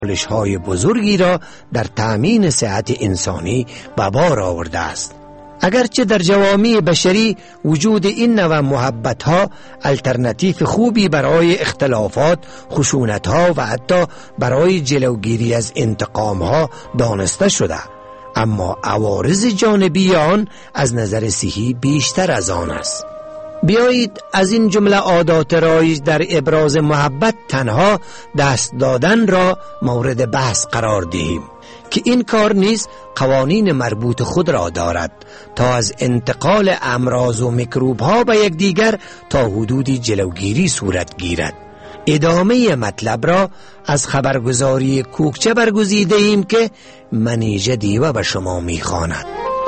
چالش‌های بزرگی را در تأمین صحت انسانی به بار آورده است. اگرچه در جوامع بشری وجود این نوع محبت‌ها الترناتیو خوبی برای اختلافات، خشونت‌ها و حتی برای جلوگیری از انتقام‌ها دانسته شده، اما عوارض جانبی آن از نظر صحی بیشتر از آن است. بیایید از این جمله عادات رایج در ابراز محبت تنها دست دادن را مورد بحث قرار دهیم که این کار نیز قوانین مربوط خود را دارد تا از انتقال امراض و میکروب ها به یکدیگر تا حدودی جلوگیری صورت گیرد. ادامه مطلب را از خبرگزاری کوکچه برگزیده ایم که منیژه دیوه به شما میخواند.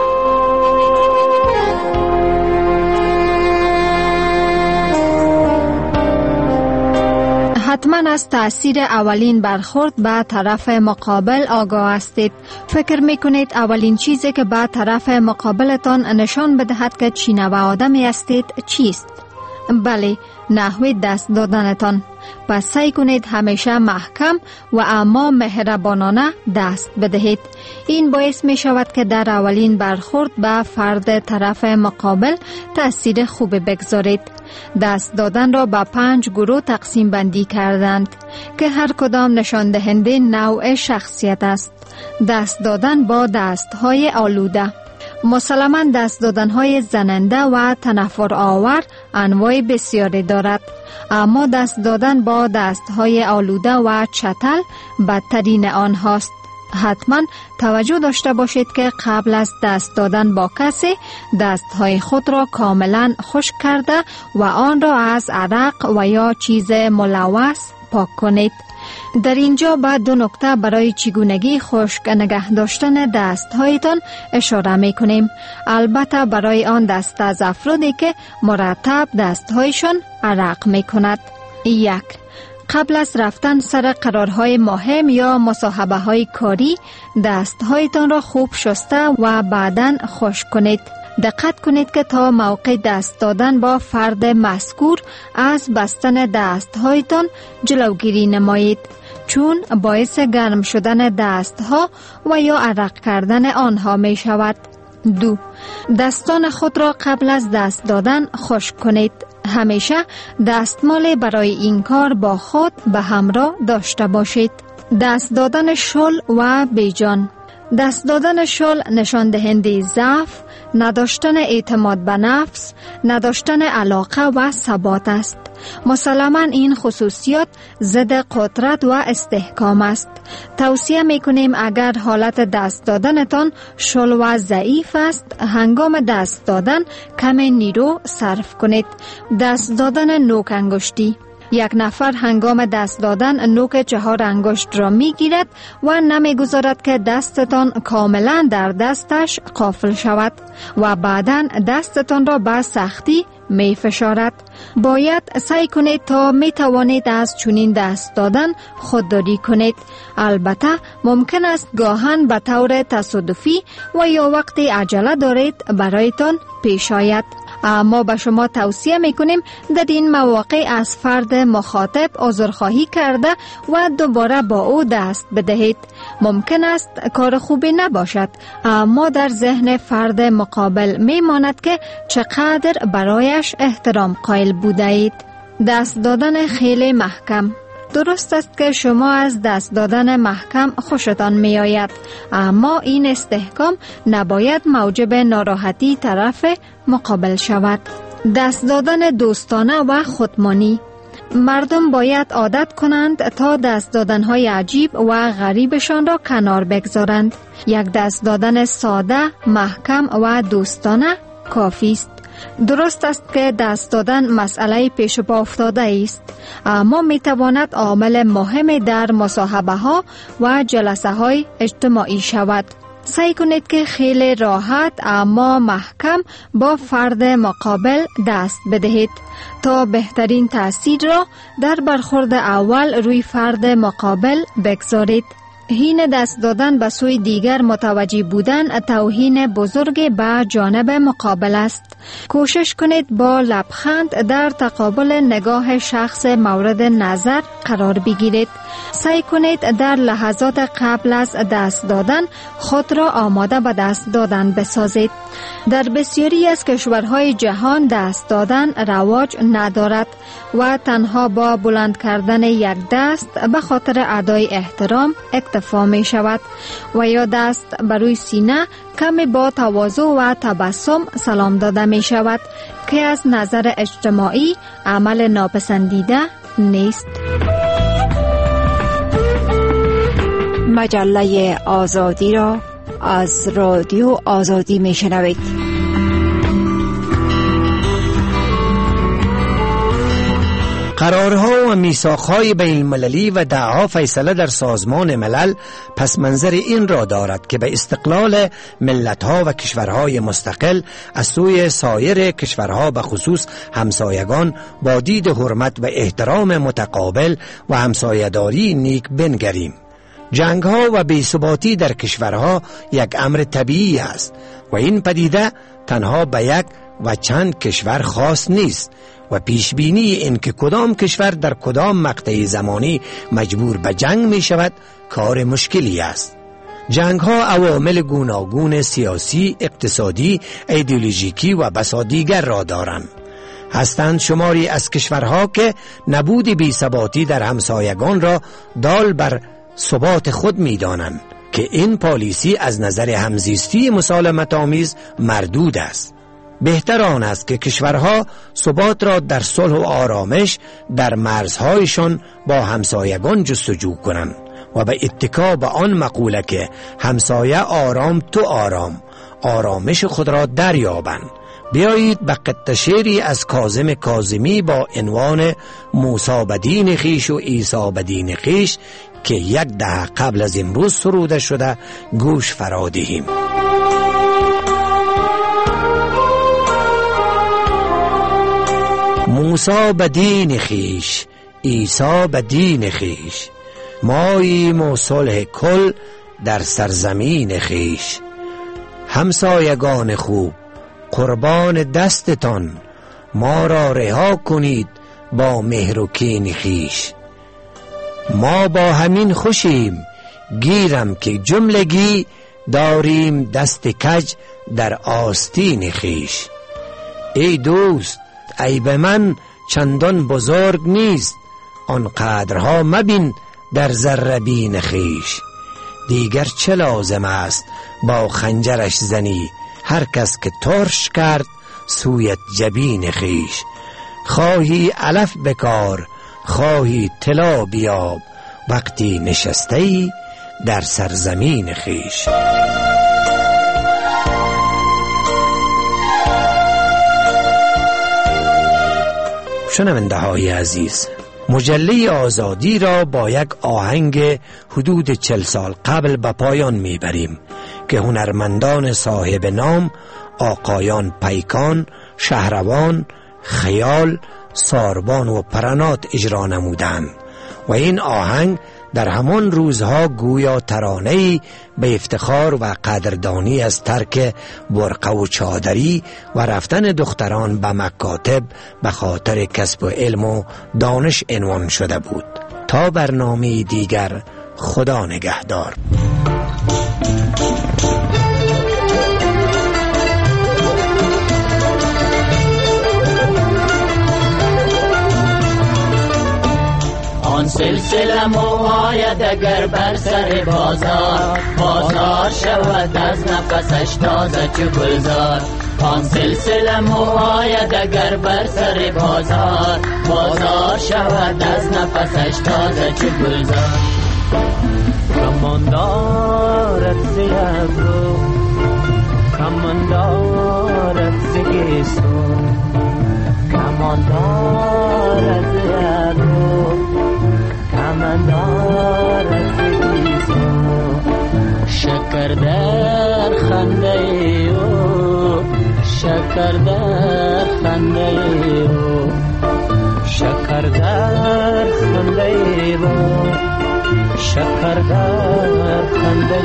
حتما از تأثیر اولین برخورد به طرف مقابل آگاه هستید. فکر میکنید اولین چیزی که به طرف مقابلتان نشان بدهد که چی نوع آدمی هستید چیست؟ بله، نحوه دست دادنتان. پس سعی کنید همیشه محکم و اما مهربانانه دست بدهید. این باعث می شود که در اولین برخورد به فرد طرف مقابل تأثیر خوب بگذارید. دست دادن را به 5 گروه تقسیم بندی کردند که هر کدام نشان دهنده نوع شخصیت است. دست دادن با دستهای آلوده. مسلماً دست دادن‌های زننده و تنفر آور انواع بسیاری دارد، اما دست دادن با دست‌های آلوده و چتل بدترین آنهاست. حتما توجه داشته باشید که قبل از دست دادن با کسی دست‌های خود را کاملاً خشک کرده و آن را از عرق و یا چیز ملوث پاک کنید. در اینجا به 2 نکته برای چگونگی خشک نگه داشتن دست‌هایتان اشاره می‌کنیم. البته برای آن دست از افرادی که مرتب دست‌هایشان عرق می‌کند. 1. قبل از رفتن سر قرارهای مهم یا مصاحبه‌های کاری دست‌هایتان را خوب شسته و بعداً خشک کنید. دقت کنید که تا موقع دست دادن با فرد مذکور از بستن دست‌هایتان جلوگیری نمایید، چون باعث گرم شدن دست‌ها و یا عرق کردن آنها می شود. 2. دستان خود را قبل از دست دادن خشک کنید. همیشه دستمال برای این کار با خود به همراه داشته باشید. دست دادن شل و بیجان. دست دادن شل نشان دهنده ضعف، نداشتن اعتماد به نفس، نداشتن علاقه و ثبات است. مسلماً این خصوصیات ضد قدرت و استحکام است. توصیه میکنیم اگر حالت دست دادنتان شل و ضعیف است، هنگام دست دادن کم نیرو صرف کنید. دست دادن نوک انگشتی. یک نفر هنگام دست دادن نوک 4 انگشت را می گیرد و نمی گذارد که دستتان کاملا در دستش قافل شود و بعداً دستتان را به سختی می فشارد. باید سعی کنید تا می توانید از چنین دست دادن خودداری کنید. البته ممکن است گاهن به طور تصادفی و یا وقتی عجله دارید برایتان پیش آید، اما به شما توصیه میکنیم در این مواقع از فرد مخاطب عذرخواهی کرده و دوباره با او دست بدهید. ممکن است کار خوبی نباشد، اما در ذهن فرد مقابل میماند که چقدر برایش احترام قائل بوده اید. دست دادن خیلی محکم. درست است که شما از دست دادن محکم خوشتان می آید، اما این استحکام نباید موجب ناراحتی طرف مقابل شود. دست دادن دوستانه و خودمانی. مردم باید عادت کنند تا دست دادن‌های عجیب و غریبشان را کنار بگذارند. یک دست دادن ساده، محکم و دوستانه کافی است. درست است که دست دادن مسئله پیش پا افتاده است، اما می تواند عامل مهمی در مصاحبه ها و جلسه های اجتماعی شود. سعی کنید که خیلی راحت اما محکم با فرد مقابل دست بدهید تا بهترین تأثیر را در برخورد اول روی فرد مقابل بگذارید. هین دست دادن به سوی دیگر متوجه بودن توهین بزرگ به جانب مقابل است. کوشش کنید با لبخند در تقابل نگاه شخص مورد نظر قرار بگیرید. سعی کنید در لحظات قبل از دست دادن خود را آماده به دست دادن بسازید. در بسیاری از کشورهای جهان دست دادن رواج ندارد و تنها با بلند کردن یک دست به خاطر ادای احترام اکتفا می شود و یا دست بر روی سینه کمی با تواضع و تبسم سلام داده می شود که از نظر اجتماعی عمل ناپسندیده نیست. مجله آزادی را از رادیو آزادی می شنوید. قرارها و میثاقهای بین المللی و دعا فیصله در سازمان ملل پس منظر این را دارد که به استقلال ملتها و کشورهای مستقل از سوی سایر کشورها به خصوص همسایگان با دید حرمت و احترام متقابل و همسایه‌داری نیک بنگریم. جنگ‌ها و بی‌ثباتی در کشورها یک امر طبیعی است و این پدیده تنها به یک و چند کشور خاص نیست و پیشبینی این که کدام کشور در کدام مقطع زمانی مجبور به جنگ می شود کار مشکلی است. جنگ ها عوامل گوناگون سیاسی، اقتصادی، ایدئولوژیکی و بسا دیگر را دارند. هستند شماری از کشورها که نبود بی‌ثباتی در همسایگان را دال بر ثبات خود می دانند که این پالیسی از نظر همزیستی مسالمت آمیز مردود است. بهتر آن است که کشورها ثبات را در صلح و آرامش در مرزهایشان با همسایگان جستجو کنند و به اتکا به آن مقوله که همسایه آرام تو آرام، آرامش خود را دریابند. بیایید به قطعه شعری از کاظم کاظمی با عنوان موسی بدین خویش و عیسی بدین خویش که 10 قبل از امروز سروده شده گوش فرا دهیم. موسی بدین خویش، عیسی بدین خویش، ماییم و صلح کل در سرزمین خویش. همسایگان خوب قربان دستتان، ما را رها کنید با مهر و کین خویش. ما با همین خوشیم، گیرم که جملگی داریم دست کج در آستین خویش. ای دوست عیب من چندان بزرگ نیست، آنقدرها مبین در ذره بین خویش. دیگر چه لازم است با خنجرش زنی، هر کس که ترش کرد سویت جبین خویش. خواهی علف بکار، خواهی طلا بیاب، وقتی نشسته در سرزمین خویش. شنونده های عزیز، مجله آزادی را با یک آهنگ حدود 40 سال قبل به پایان میبریم که هنرمندان صاحب نام آقایان پیکان، شهروان، خیال، ساربان و پرنات اجرا نمودند و این آهنگ در همان روزها گویا ترانه‌ای به افتخار و قدردانی از ترک برقه و چادری و رفتن دختران به مکاتب به خاطر کسب علم و دانش عنوان شده بود. تا برنامه دیگر، خدا نگهدار. آن سلسله موهایت اگر بر سر بازار، بازار شود از نفسش تازه چو گلزار. آن سلسله موهایت اگر بر سر بازار، بازار شود از نفسش تازه چو گلزار. کمان دارد زیاد رو، کمان دارد زگیستون، کمان دارد زیاد رو، کمان دارد زگیستون. شکر در خنده او، شکر در خنده او، شکر در خنده او، شکر در خنده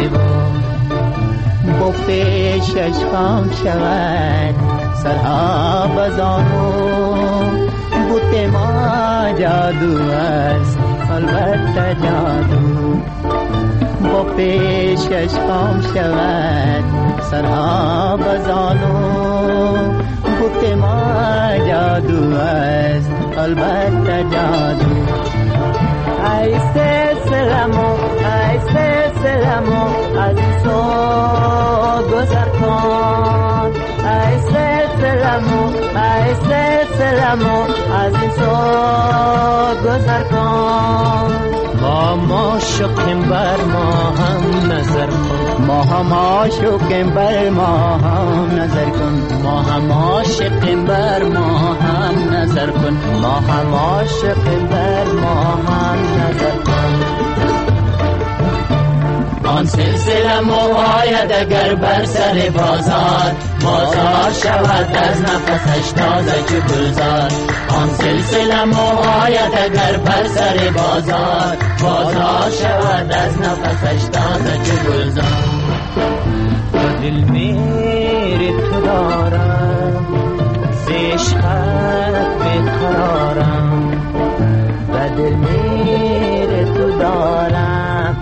با پیشش خام شود سرها بزانو بوت ما جادو است البته جادو با پیشش خام شود سرها بزانو بوت ما جادو است البته جادو ای سلامو از این سو گذر کن ای سلامو از این سو گذر کن ما شکم بر ما هم نظر کن ما شکم بر ما هم نظر کن ما شکم بر ما هم نظر کن ما شکم بر ما هم نظر کن آن سلسله موهاید اگر بر سر بازار شود از نفسش تازه چه گلزار آن سلسله موهاید اگر بر سر بازار شود از نفسش تازه چه گلزار دل میری تو دارم ز عشقت بیقرارم دل میری تو دارم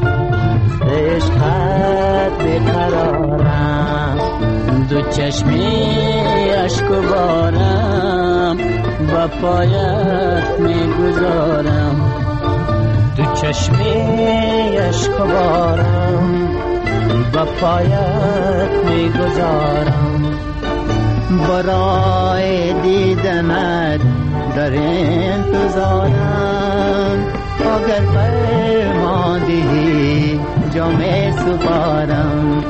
عشقت بیقرارم دو چشمی اشک و بارم با پایت میگذارم دو چشمی اشک و بارم با پایت میگذارم برای دیدنت در انتظارم اگر فرماندهی جام سپارم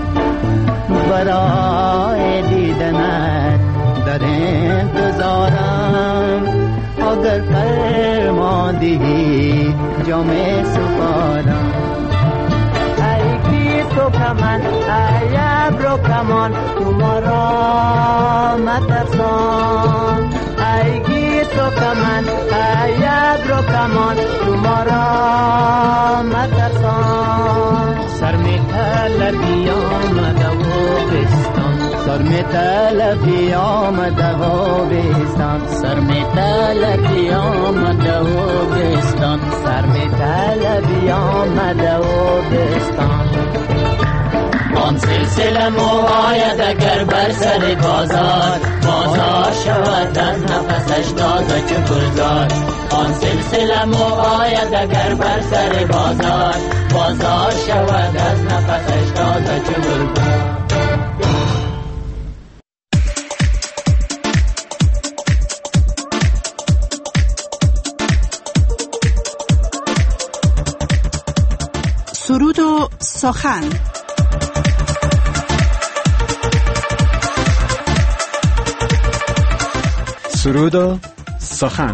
برای دیدنت در انتظارم اگر فرماندهی جام سپارم ای کیست و کمان ای ابرو کمان تو ما را مترسان ای کیست و کمان ای ابرو کمان تو ما را مترسان سر می طلبی آمده و بستان سر می طلبی آمده و بستان سر می طلبی آمده و بستان سر می طلبی آمده و بستان آن سلسله موهاید اگر بر سر بازار شود از نفسش تازه چه گلزار آن سلسله موهاید اگر بر سر بازار شود از نفسش تازه چه گلزار سرود و سخن سرود و سخن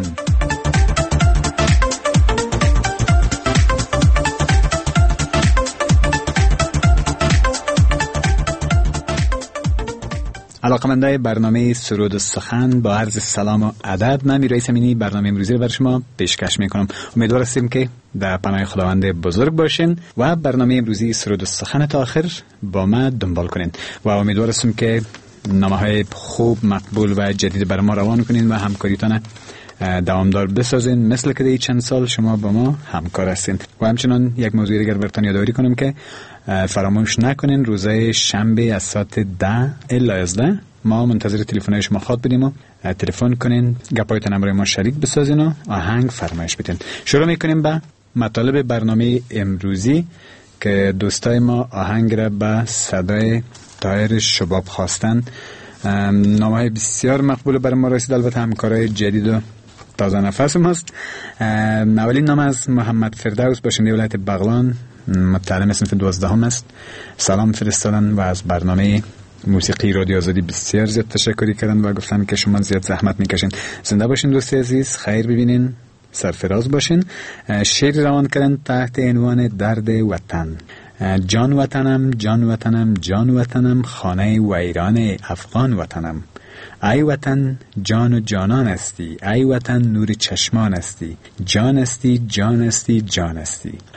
علاقمندای برنامه سرود و سخن با عرض سلام و ادب من رئیس امینی برنامه امروزی رو برای شما پیشکش میکنم. امیدوار هستیم که در پناه خداوند بزرگ باشین و برنامه امروزی سرود و سخن تا آخر با ما دنبال کنین و امیدوار هستیم که نامه‌های خوب مقبول و جدید برای ما روان کنین و همکاریتان دوامدار بسازین مثل که دی چند سال شما با ما همکار هستین. و همچنان یک موضوع دیگر براتون یادآوری کنم که فراموش نکنین روزهای شنبه از ساعت 10 الی 11 ما منتظر تلفن‌های شما خواهد بودیم و تلفن کنین گپایتون برای ما شریک بسازین و آهنگ فرمایش بدین. شروع میکنیم با مطالب برنامه امروزی که دوستای ما آهنگ را به صدای طاهر شباب خواستن. نامه‌های بسیار مقبول برای ما رسید، البته همکارای جدید و تازه نفس هم هست. اولین نام از محمد فردوس باشنده ولایت بغلان، متعلم صنف 12 است. سلام فرستادن و از برنامه موسیقی رادیو آزادی بسیار زیاد تشکری کردن و گفتن که شما زیاد زحمت میکشین. زنده باشین دوست عزیز، خیر ببینین، سرفراز باشین. شعر روان کردن تحت عنوان درد وطن. جان وطنم جان وطنم جان وطنم، خانه ویران افغان وطنم. ای وطن جان و جانان استی، ای وطن نور چشمان استی، جان استی جان استی جان استی.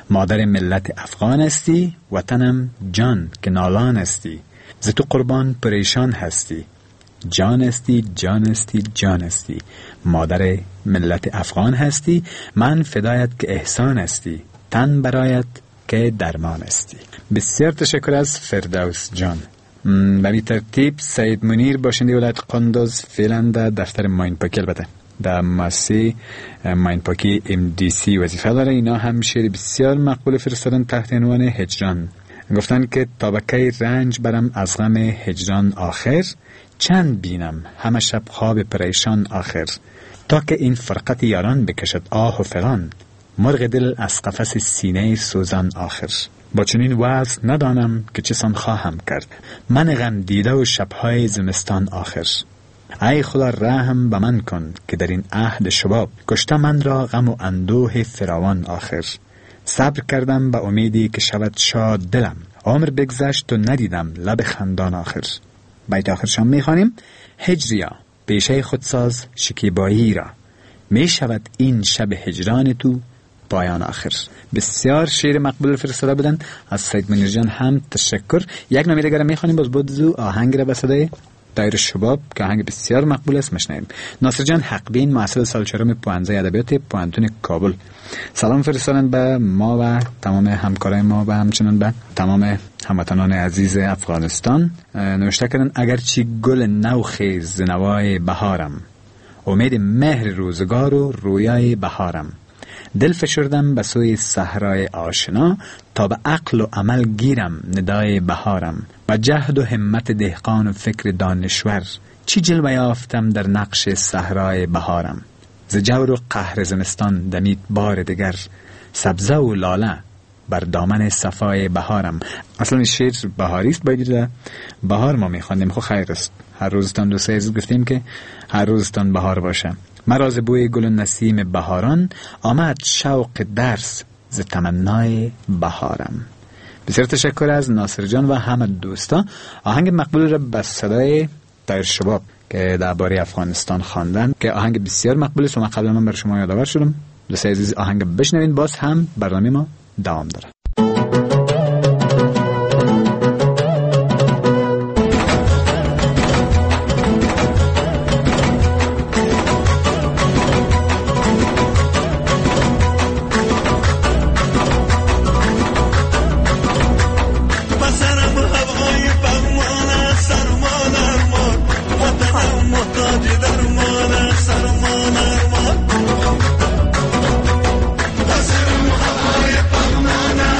مادر ملت افغان استی، وطنم جان که نالان استی. ز تو قربان پریشان هستی، جان استی جان استی جان استی. مادر ملت افغان هستی، من فدایت که احسان استی. تن برایت که درمان استی. بسیار تشکر از فردوس جان. به این ترتیب سید منیر باشنده ولایت قندوز فعلا در دفتر ماین پاکی، البته در مؤسسه ماین پاکی MDC وظیفه داره. اینا هم شعر بسیار مقبول فرستادن تحت عنوان هجران. گفتن که تابکه رنج برم از غم هجران آخر، چند بینم همه شب خواب پریشان آخر. تا که این فرقت یاران بکشد آه و فغان، مرغ دل از قفس سینه سوزان آخر. با چنین وضع ندانم که چسان خواهم کرد، من غم دیده و شبهای زمستان آخر. ای خدا رحم به من کن که در این عهد شباب، کشته من را غم و اندوه فراوان آخر. صبر کردم به امیدی که شود شاد دلم، عمر بگذشت و ندیدم لب خندان آخر. بیت آخرشان میخوانیم: هجریا پیشه خودساز شکیبایی را، می شود این شب هجران تو پایان آخر. بسیار شعر مقبول فرستاده بودن از سید منیر جان، هم تشکر. یک نامه دیگر میخوانیم، باز بودزو آهنگ را به صدای دایر شباب که آهنگ بسیار مقبول است مشنویم. ناصر جان حقبین، محصل سال 4 پوانزه ادبیات پوانتون کابل، سلام فرستادن به ما و تمام همکارای ما و همچنین به تمام هموطنان عزیز افغانستان. نوشته کردن: اگرچه گل نو خیز نوای بهارم، امید مهر روزگار و رویای بهارم. دل فشردم به سوی صحرای آشنا، تا به عقل و عمل گیرم ندای بهارم. و جهد و همت دهقان و فکر دانشور، چی جلوه یافتم در نقش صحرای بهارم. ز جور و قهر زمستان دمید بار دگر، سبزه و لاله بر دامن صفای بهارم. اصلا این شعر بهاری است، باید بهار ما میخواندیم. خب خیر است، هر روزتان دوست عزیز گفتیم که هر روزتان بهار باشه. مراز بوی گل و نسیم بهاران، آمد شوق درس ز تمنای بهارم. بسیار تشکر از ناصر جان و همه دوستا. آهنگ مقبول را به صدای دایر شباب که درباره افغانستان خواندن، که آهنگ بسیار مقبول است و من قبلا برای شما یادآور شدم. دوست عزیز آهنگ بشنوین، باز هم برنامه ما دوام داره. Sarmana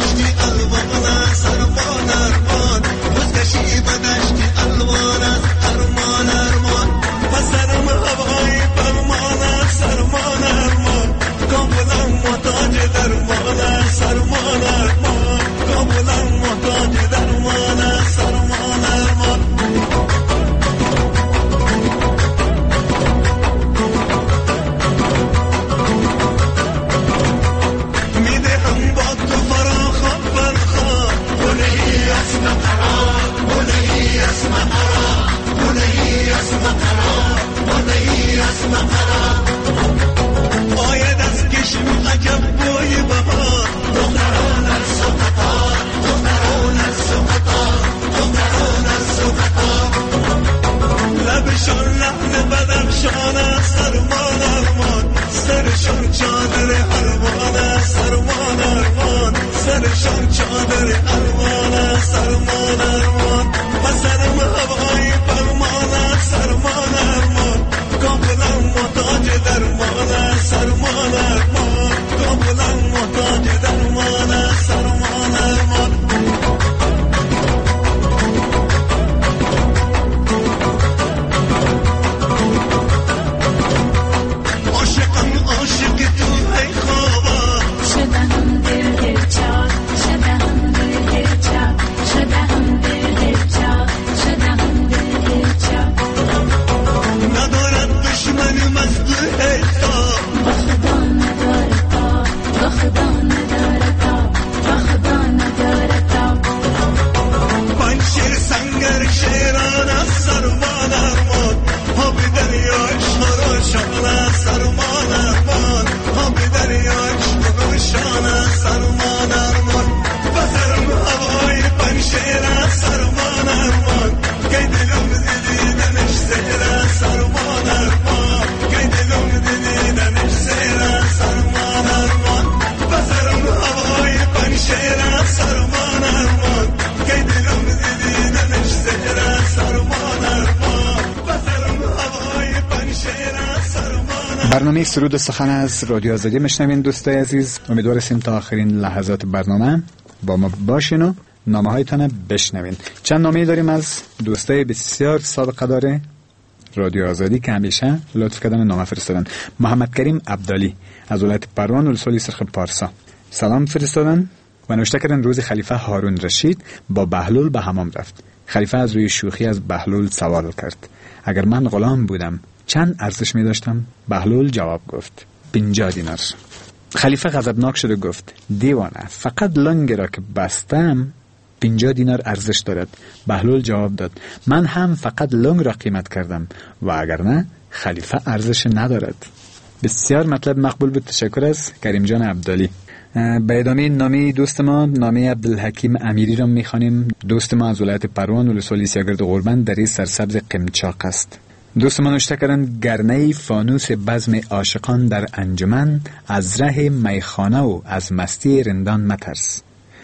برنامه سرود و سخن از رادیو آزادی میشنوین دوستای عزیز. امیدواریم تا آخرین لحظات برنامه با ما باشین و نامه هایتان بشنوین. چند نامه داریم از دوستای بسیار سابقه داره رادیو آزادی که همیشه لطف کردن نامه فرستادن. محمد کریم عبدالی از ولایت پروان ولسوالی سرخ پارسا سلام فرستادن و نوشته کردن روز خلیفه هارون رشید با بهلول به حمام رفت. خلیفه از روی شوخی از بهلول سوال کرد اگر من غلام بودم چند ارزش می داشتم؟ بهلول جواب گفت 50 دینار. خلیفه غضبناک شد و گفت دیوانه، فقط لنگ را که بستم 50 دینار ارزش دارد. بهلول جواب داد من هم فقط لنگ را قیمت کردم و اگر نه خلیفه ارزش ندارد. بسیار مطلب مقبول بود. تشکر از کریم جان عبدالی. به ادامه نامه دوست ما، نامه عبدالحکیم امیری را میخوانیم. دوست ما از ولایت پروان ولسوالی سیاگرد قربان در سرسبز قمچاق است. دوست ما نوشته کردن گرنه فانوس بزم عاشقان در انجمن، از ره میخانه و از مستی رندان مترس.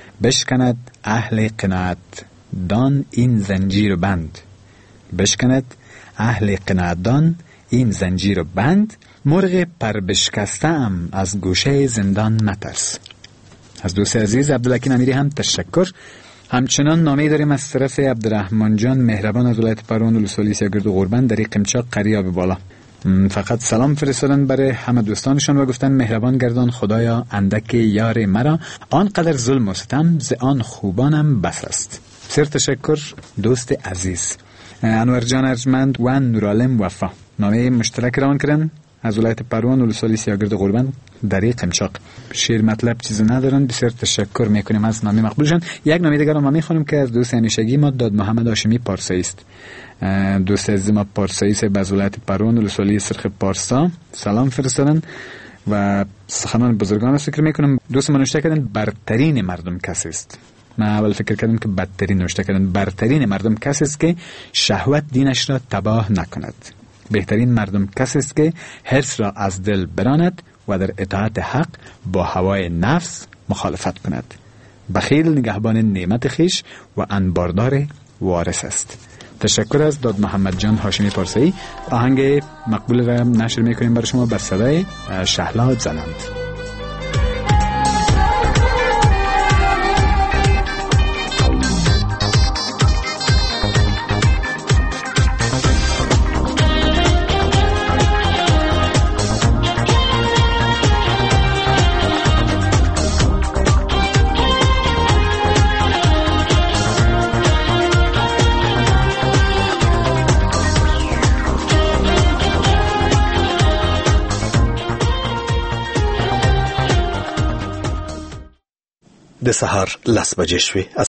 بشکند اهل قناعت دان این زنجیر و بند، بشکند اهل قناعت دان این زنجیر و بند، مرغ پر بشکستم از گوشه زندان مترس. از دوست عزیز عبدالحکیم امیری هم تشکر. همچنان نامه‌ای داریم از طرف عبدالرحمن جان مهربان از ولایت پروان ولسوالی سیاگرد قربان در قمچاق قریه آب بالا. فقط سلام فرستادن برای همه دوستانشان و گفتن مهربان گردان خدایا اندک یار مرا، آنقدر ظلم و ستم ز آن خوبانم بس است. بسیار تشکر دوست عزیز. انور جان ارجمند و نورالم وفا نامه مشترک روان کردن از ولایت پروان ولسوالی سیاگرد قربان در قمچاق. شیر مطلب چیزی ندارن. بسیار تشکر میکنیم از نامه مقبولشان. یک نامه دیگر ما میخوانیم که از دوست همیشگی ما داد محمد هاشمی پارسایی است. دوست عزیز ما پارسایی است از ولایت پروان ولسوالی سرخ پارسا سلام فرستادن و سخنان بزرگان است فکر میکنم. دوست ما نوشته کردن برترین مردم کسی است. من اول فکر کردم که بدترین نوشته کردن. برترین مردم کسی است که شهوت دینش را تباه نکند. بهترین مردم کسی است که حرص را از دل براند و در اطاعت حق با هوای نفس مخالفت کند. بخیل نگهبان نعمت خیش و انباردار وارث است. تشکر از داد محمد جان هاشمی پارسایی. آهنگ مقبول را نشر میکنیم برای شما به صدای شهلا زنند. د سهار 10 بجې شوې.